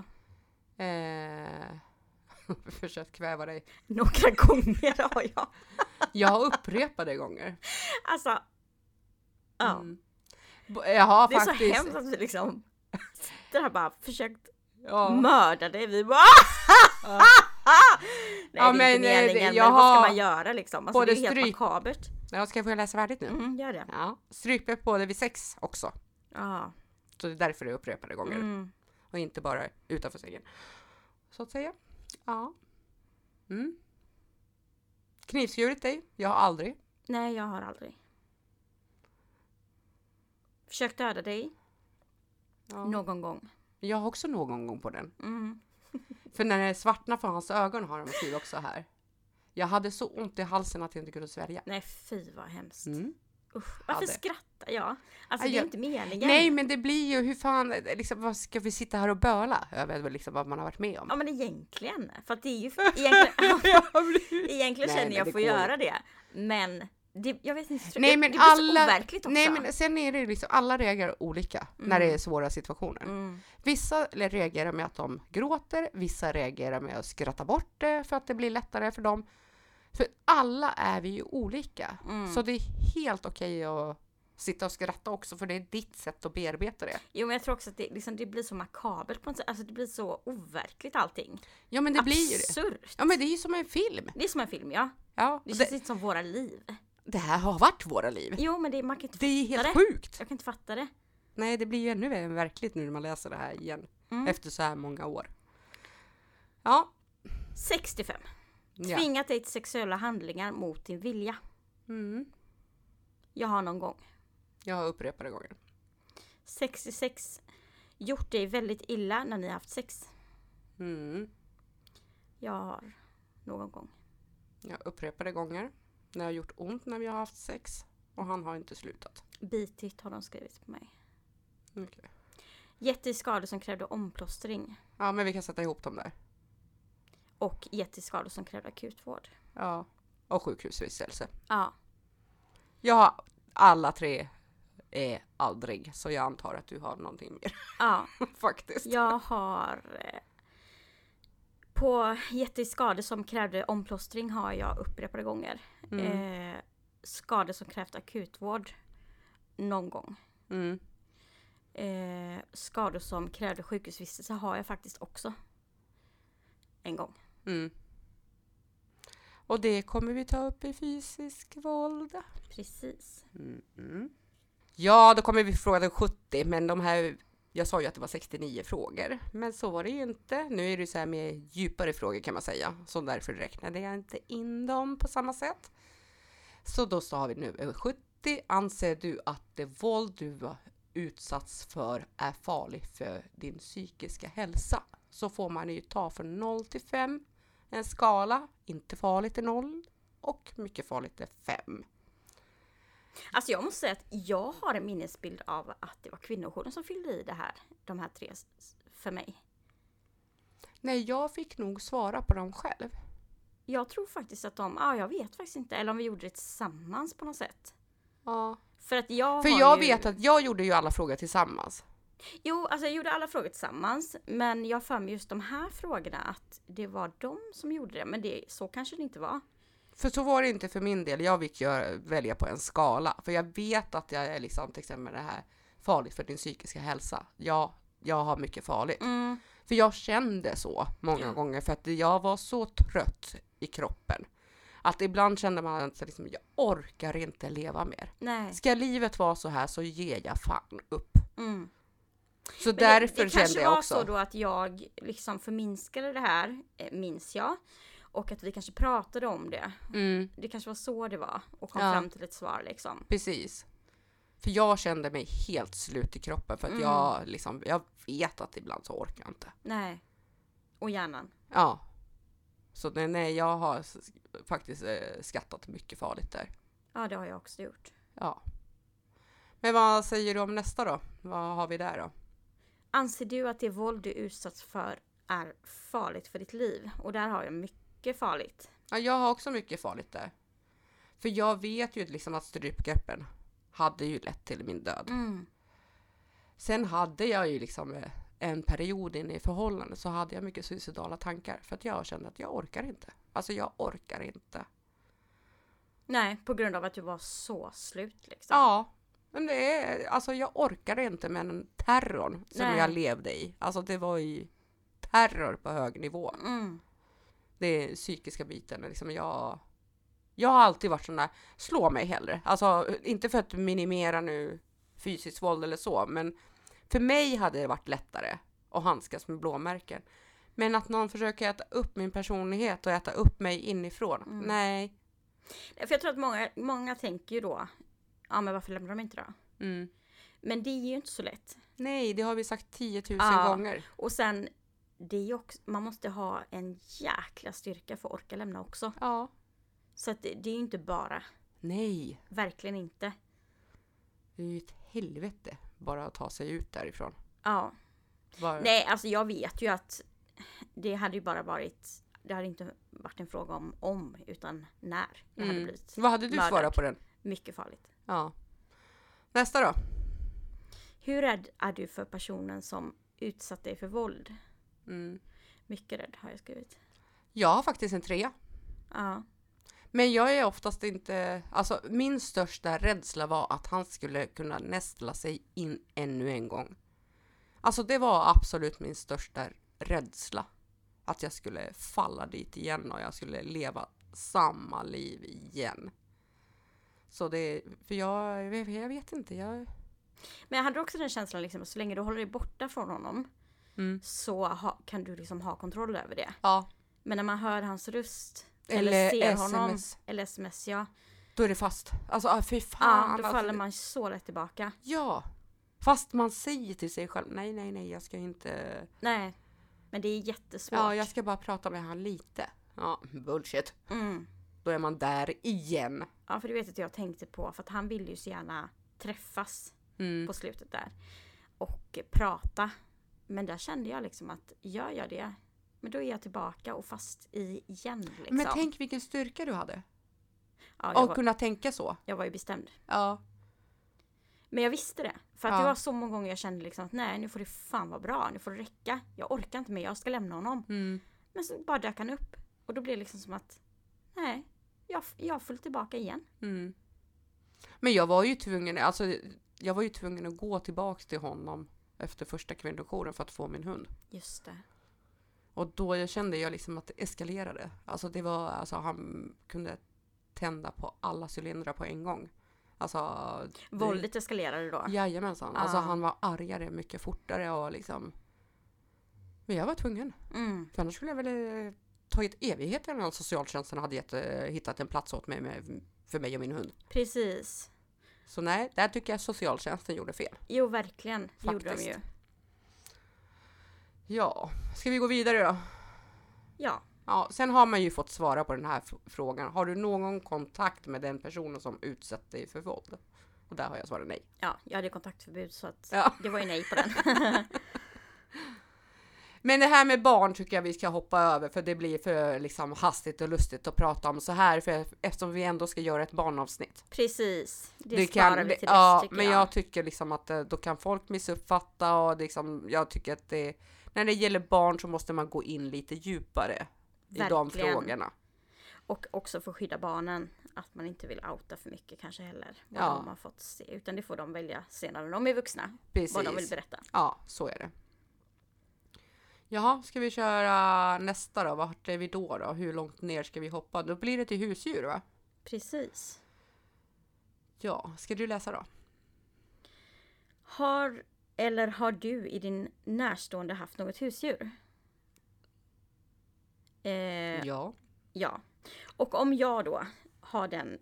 Försökt kväva dig. Några gånger har jag. Jag har upprepade gånger. Alltså. Ja. Jag har det är faktiskt... så hemskt att vi liksom det har bara försökt Ja. mörda dig. Vi bara... Ja. Nej, Ja, det är inte meningen. jag Men vad ska har man göra liksom? Alltså, det är helt makabert. Ja, ska jag få läsa färdigt nu? Gör det. Ja. Strypet både vid sex också. Ja. Så det är därför det är upprepade gånger. Och inte bara utanför sängen. Så att säga. Ja. Knivskurit dig? Jag har aldrig. Nej, jag har aldrig. Försökt döda dig. Ja. Någon gång. Jag har också någon gång på den. För när det svartnar för hans ögon har de skrivit också här. Jag hade så ont i halsen att jag inte kunde svälja. Nej, fy vad hemskt. Usch, varför Hade. skrattar jag? Alltså det är inte meningen. Nej, men det blir ju, hur fan, liksom, vad ska vi sitta här och böla över liksom, vad man har varit med om? Ja, men egentligen. För att det är ju... Egentligen Nej, känner jag det får går göra det. Men... jag vet inte. Nej, men det blir så overkligt också. Nej, men sen är det liksom, alla reagerar olika när det är svåra situationer. Vissa reagerar med att de gråter, vissa reagerar med att skratta bort det för att det blir lättare för dem. För alla är vi ju olika. Så det är helt okej att sitta och skratta också, för det är ditt sätt att bearbeta det. Jo, men jag tror också att det blir så makabert på något sätt. Alltså det blir så overkligt allting. Ja, men det blir ju det. Absurt. Ja, men det är ju som en film. Det är som en film, ja. Ja, Det känns inte som våra liv. det här har varit våra liv. Jo, men man kan inte Det är fatta helt sjukt. Jag kan inte fatta det. Nej, det blir ju ännu mer verkligt nu när man läser det här igen. Efter så här många år. Ja. 65. Ja. Tvingat dig till sexuella handlingar mot din vilja. Jag har någon gång. Jag har upprepade gånger. 66. Gjort dig väldigt illa när ni har haft sex. Jag har någon gång. Jag upprepade gånger. När jag har gjort ont när vi har haft sex. Och han har inte slutat. Bitigt har de skrivit på mig. Okay. Gett i skador som krävde omplåstring. Ja, men vi kan sätta ihop dem där. Och gett i skador som krävde akutvård. Ja. Och sjukhusvistelse. Ja. Jag har alla tre är aldrig. Så jag antar att du har någonting mer. Ja. Faktiskt. Jag har... På gett i skador som krävde omplåstring har jag upprepade gånger. Skador som krävt akutvård någon gång. Skador som krävde sjukhusvistelse har jag faktiskt också en gång. Och det kommer vi ta upp i fysisk våld. Precis. Ja, då kommer vi fråga 70, men de här, jag sa ju att det var 69 frågor, men så var det ju inte. Nu är det så här med djupare frågor kan man säga, så därför räknade jag inte in dem på samma sätt. Så då sa vi nu 70, anser du att det våld du har utsatts för är farligt för din psykiska hälsa? Så får man ju ta från 0 till 5, en skala, inte farligt är 0 och mycket farligt är 5. Alltså jag måste säga att jag har en minnesbild av att det var kvinnojouren som fyllde i de här 3 för mig. Nej, jag fick nog svara på dem själv. Jag tror faktiskt att jag vet faktiskt inte, eller om vi gjorde det tillsammans på något sätt. Ja. För att jag vet att jag gjorde ju alla frågor tillsammans. Jo, alltså jag gjorde alla frågor tillsammans, men jag för mig just de här frågorna att det var de som gjorde det, men så kanske det inte var. För så var det inte för min del. Jag fick välja på en skala. För jag vet att jag är liksom, till exempel det här farligt för din psykiska hälsa. Ja, jag har mycket farligt. För jag kände så många gånger för att jag var så trött i kroppen. Att ibland kände man att liksom, jag orkar inte leva mer. Nej. Ska livet vara så här så ger jag fan upp. Så men därför det kände jag också. Det kanske var så då att jag liksom förminskade det här, minns jag. Och att vi kanske pratade om det. Det kanske var så det var. Och kom fram till ett svar liksom. Precis. För jag kände mig helt slut i kroppen. För att jag vet att ibland så orkar jag inte. Nej. Och hjärnan. Ja. Så nej, jag har faktiskt skattat mycket farligt där. Ja, det har jag också gjort. Ja. Men vad säger du om nästa då? Vad har vi där då? Anser du att det våld du utsatts för är farligt för ditt liv? Och där har jag mycket farligt. Ja, jag har också mycket farligt där. För jag vet ju liksom att strypgreppen hade ju lett till min död. Sen hade jag ju liksom en period inne i förhållande så hade jag mycket suicidala tankar. För att jag kände att jag orkar inte. Alltså jag orkar inte. Nej, på grund av att du var så slut liksom. Ja, men det är, alltså jag orkade inte med den terrorn som jag levde i. Alltså det var ju terror på hög nivå. Det är psykiska biten. Liksom jag har alltid varit sån där, slå mig hellre. Alltså inte för att minimera nu fysiskt våld eller så, men för mig hade det varit lättare att handskas med blåmärken. Men att någon försöker äta upp min personlighet och äta upp mig inifrån, nej. För jag tror att många tänker ju då, ja men varför lämnar de inte då? Men det är ju inte så lätt. Nej, det har vi sagt 10 000 gånger. Och sen, det är ju också, man måste ha en jäkla styrka för att orka lämna också. Ja. Så att det är ju inte bara. Nej. Verkligen inte. Det är ju ett helvete bara att ta sig ut därifrån. Ja. Nej, alltså jag vet ju att det hade ju bara varit, det hade inte varit en fråga om utan när jag hade blivit Vad hade du svarat på den? Mycket farligt. Ja. Nästa då? Hur rädd är du för personen som utsatt dig för våld? Mycket rädd har jag skrivit. Jag har faktiskt en 3. Ja. Men jag är oftast inte, alltså min största rädsla var att han skulle kunna nästla sig in ännu en gång. Alltså det var absolut min största rädsla. Att jag skulle falla dit igen och jag skulle leva samma liv igen. Så det, för jag vet inte, Men jag hade också den känslan liksom, att så länge du håller dig borta från honom så kan du liksom ha kontroll över det. Ja. Men när man hör hans röst eller ser SMS. honom, eller sms, ja. Då är det fast. Alltså fy fan. Ja, då faller man så lätt tillbaka. Ja. Fast man säger till sig själv, nej, jag ska inte. Nej, men det är jättesvårt. Ja, jag ska bara prata med han lite. Ja, bullshit. Då är man där igen. Ja, för du vet att jag tänkte på, för att han ville ju så gärna träffas på slutet där. Och prata. Men där kände jag liksom att gör jag det, men då är jag tillbaka och fast igen liksom. Men tänk vilken styrka du hade. Ja, och kunna tänka så. Jag var ju bestämd. Ja. Men jag visste det. För att det var så många gånger jag kände liksom att nej, nu får det fan vara bra. Nu får det räcka. Jag orkar inte mer, jag ska lämna honom. Men så bara dök han upp. Och då blev det liksom som att nej, jag föll tillbaka igen. Men jag var ju tvungen, att gå tillbaka till honom efter första kvinnojouren för att få min hund. Just det. Och då kände jag liksom att det eskalerade. Alltså det var, alltså han kunde tända på alla cylindrar på en gång. Alltså... Våldet eskalerade då? Jajamensan. Alltså han var argare mycket fortare och liksom... Men jag var tvungen. För annars skulle jag väl tagit evigheter när socialtjänsten hade hittat en plats åt mig för mig och min hund. Precis. Så nej, där tycker jag socialtjänsten gjorde fel. Jo, verkligen. Faktiskt. Gjorde de ju. Ja, ska vi gå vidare då? Ja. Ja, sen har man ju fått svara på den här frågan. Har du någon kontakt med den personen som utsätter dig för våld? Och där har jag svarat nej. Ja, jag hade kontaktförbud så att det var ju nej på den. Men det här med barn tycker jag vi ska hoppa över, för det blir för liksom hastigt och lustigt att prata om så här, för eftersom vi ändå ska göra ett barnavsnitt. Precis, det sparar vi till ja, tycker men jag. jag tycker liksom att då kan folk missuppfatta och liksom, jag tycker att när det gäller barn så måste man gå in lite djupare i de frågorna. Och också för att skydda barnen, att man inte vill outa för mycket kanske heller. Vad de har fått se, utan det får de välja senare när de är vuxna. Precis. Vad de vill berätta. Ja, så är det. Jaha, ska vi köra nästa då? Vart är vi då? Hur långt ner ska vi hoppa? Då blir det till husdjur, va? Precis. Ja, ska du läsa då? Har du i din närstående haft något husdjur? Ja. Ja. Och om jag då har den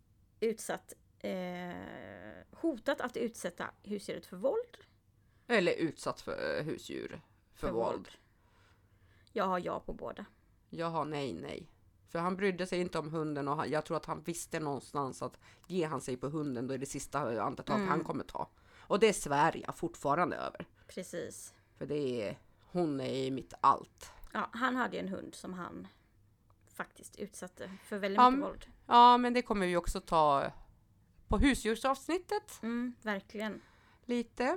hotat att utsätta husdjuret för våld? Eller utsatt för husdjur för våld. Jag har ja på båda. Jag har nej. För han brydde sig inte om hunden och jag tror att han visste någonstans att ger han sig på hunden då är det sista andetag han kommer ta. Och det svär jag fortfarande över. Precis. För hon är mitt allt. Ja, han hade en hund som han faktiskt utsatte för väldigt mycket våld. Ja, men det kommer vi också ta på husdjursavsnittet. Verkligen. Lite.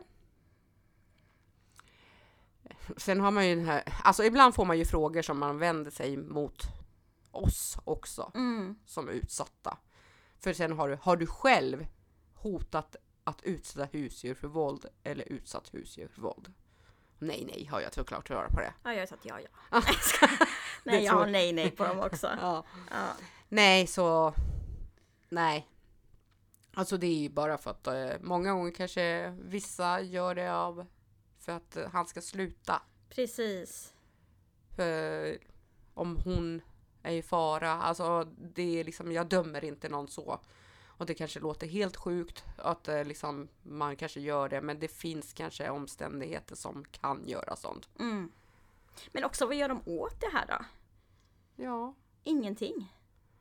Sen har man ju den här, alltså ibland får man ju frågor som man vänder sig mot oss också som utsatta. För sen har du själv hotat att utsätta husdjur för våld eller utsatt husdjur för våld? Nej, har jag såklart svara på det. Ja, jag har sagt ja. Nej, jag har nej på dem också. Ja. Nej. Alltså det är ju bara för att många gånger kanske vissa gör det för att han ska sluta. Precis. För om hon är i fara, alltså det är liksom, jag dömer inte någon så. Och det kanske låter helt sjukt att liksom, man kanske gör det, men det finns kanske omständigheter som kan göra sånt. Men också, vad gör de åt det här då? Ja. Ingenting.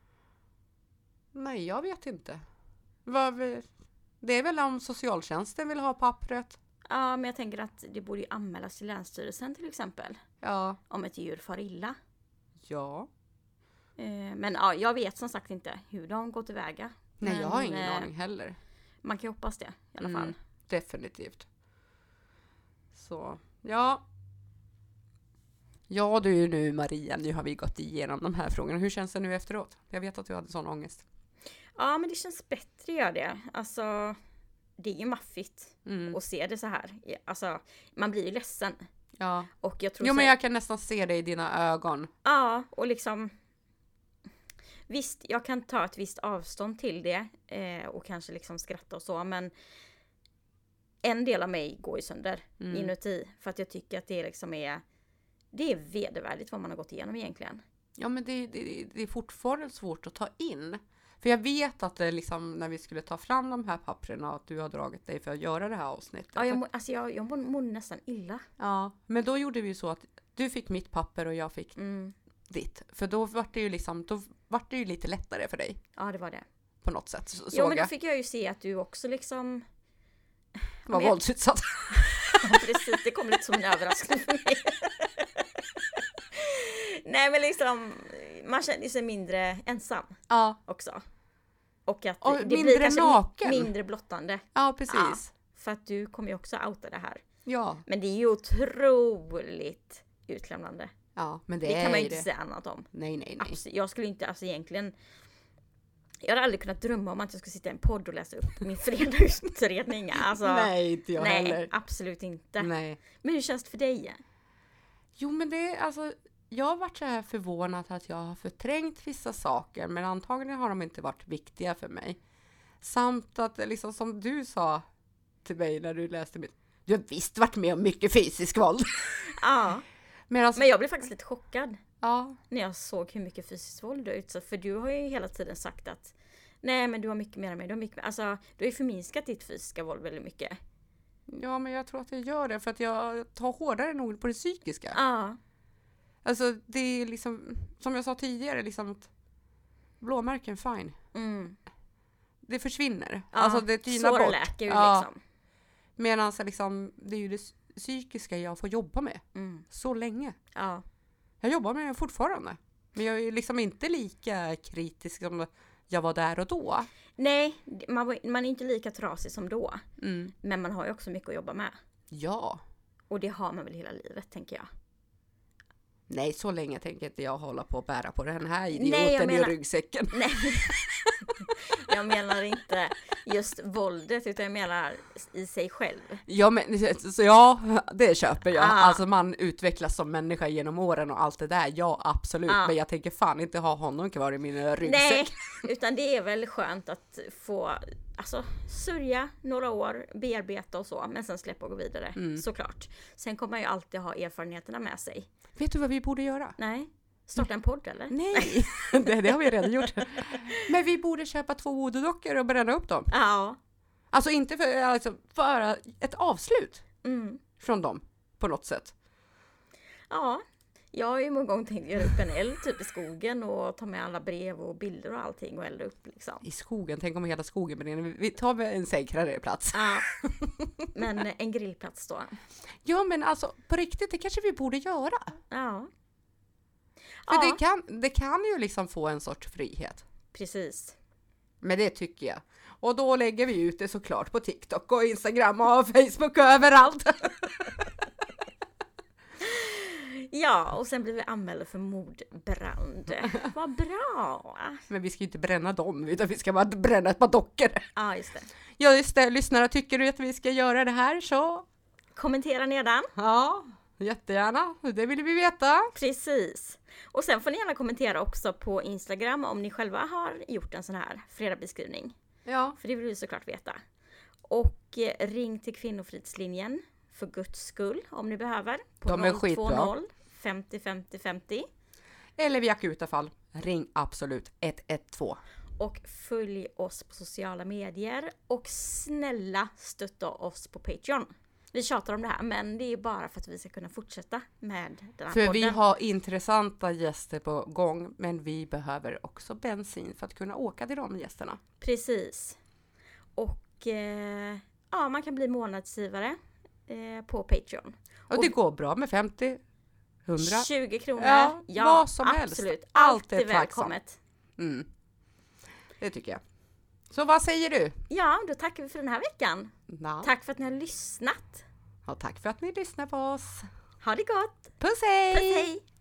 Nej, jag vet inte. Det är väl om socialtjänsten vill ha pappret. Ja, men jag tänker att det borde ju anmälas till Länsstyrelsen till exempel. Ja. Om ett djur far illa. Ja. Men ja, jag vet som sagt inte hur de går tillväga. Nej, men, jag har ingen aning heller. Man kan ju hoppas det i alla fall. Definitivt. Så, ja. Ja du nu Maria, nu har vi gått igenom de här frågorna. Hur känns det nu efteråt? Jag vet att du hade sån ångest. Ja, men det känns bättre gör det. Alltså, det är ju maffigt att se det så här. Alltså, man blir ju ledsen. Ja. Och jag tror men jag kan nästan se det i dina ögon. Ja, och liksom... Visst, jag kan ta ett visst avstånd till det och kanske liksom skratta och så, men en del av mig går ju sönder inuti för att jag tycker att det liksom det är vedervärdigt vad man har gått igenom egentligen. Ja, men det är fortfarande svårt att ta in. För jag vet att det liksom, när vi skulle ta fram de här papperna, att du har dragit dig för att göra det här avsnittet. Ja, jag mår nästan illa. Ja, men då gjorde vi ju så att du fick mitt papper och jag fick ditt. För då var det ju liksom, ju lite lättare för dig. Ja, det var det. På något sätt. Jo, men då fick jag ju se att du också liksom... var våldsutsatt. Ja, precis. Det kom lite som en överraskning för mig. Nej, men liksom, man känner sig mindre ensam också. Och att och det mindre blir kanske naken. Mindre blottande. Ja, precis. Ja, för att du kommer ju också outa det här. Ja. Men det är ju otroligt utlämnande. Ja, men det kan man ju inte säga annat om. Nej. Jag skulle inte, alltså egentligen... Jag hade aldrig kunnat drömma om att jag skulle sitta i en podd och läsa upp min fredagsutredning. Alltså, nej, inte jag heller. Nej, absolut inte. Nej. Men hur känns det för dig? Jo, men det är alltså... jag har varit så här förvånad att jag har förträngt vissa saker, men antagligen har de inte varit viktiga för mig. Samt att liksom som du sa till mig när du läste mitt, du har visst varit med om mycket fysisk våld. Ja. Men jag blev faktiskt lite chockad. Ja. När jag såg hur mycket fysiskt våld du har utsatt. För du har ju hela tiden sagt att nej, men du har mycket mer än mig. Alltså, du har ju förminskat ditt fysiska våld väldigt mycket. Ja, men jag tror att jag gör det för att jag tar hårdare nog på det psykiska. Ja. Alltså det är liksom, som jag sa tidigare, liksom att blåmärken, fine. Det försvinner. Ja, alltså det tynar bort. Så läker ju liksom. Medan liksom, det är ju det psykiska jag får jobba med. Så länge. Ja. Jag jobbar med det fortfarande. Men jag är liksom inte lika kritisk som jag var där och då. Nej, man är inte lika trasig som då. Men man har ju också mycket att jobba med. Ja. Och det har man väl hela livet, tänker jag. Nej, så länge tänker inte jag hålla på att bära på den här idioten i ryggsäcken. Nej, jag menar inte just våldet, utan jag menar i sig själv. Ja, men, så ja, det köper jag. Aha. Alltså man utvecklas som människa genom åren och allt det där. Ja, absolut. Men jag tänker fan inte ha honom kvar i min ryggsäck. Nej, utan det är väl skönt att få sörja några år, bearbeta och så, men sen släppa och gå vidare, såklart. Sen kommer man ju alltid ha erfarenheterna med sig. Vet du vad vi borde göra? Nej. Starta en podd eller? Nej, det har vi redan gjort. Men vi borde köpa 2 voodoo-dockor och bränna upp dem. Ja. Alltså inte för ett avslut från dem på något sätt. Ja, jag har ju många gånger tänkt göra upp en eld typ i skogen och ta med alla brev och bilder och allting och elda upp liksom. I skogen, tänk om hela skogen brinner. Vi tar en säkrare plats. Ja, men en grillplats då. Ja, men alltså på riktigt, det kanske vi borde göra. Ja. För det kan ju liksom få en sorts frihet. Precis. Men det tycker jag. Och då lägger vi ut det såklart på TikTok och Instagram och Facebook och överallt. Ja, och sen blir vi anmälda för mordbrand. Vad bra! Men vi ska ju inte bränna dem, utan vi ska bara bränna ett par dockor. Ja, just det. Ja, just det. Lyssnare, tycker du att vi ska göra det här så... Kommentera nedan. Ja, jättegärna. Det vill vi veta. Precis. Och sen får ni gärna kommentera också på Instagram om ni själva har gjort en sån här fredagsbeskrivning. Ja. För det vill vi såklart veta. Och ring till Kvinnofridslinjen för Guds skull om ni behöver. På De är skitbra. 020 50 50 50. Eller vid akuta fall, ring absolut 112. Och följ oss på sociala medier. Och snälla stötta oss på Patreon. Vi tjatar om det här, men det är bara för att vi ska kunna fortsätta med den här För podden. vi har intressanta gäster på gång, men vi behöver också bensin för att kunna åka till de gästerna. Precis. Och man kan bli månadsgivare på Patreon. Och det går bra med 50, 100. 20 kronor. Ja, vad som helst. Absolut. Allt är Allt är välkommet. Det tycker jag. Så vad säger du? Ja, då tackar vi för den här veckan. Ja. Tack för att ni har lyssnat. Och tack för att ni lyssnar på oss. Ha det gott. Puss hej! Puss hej!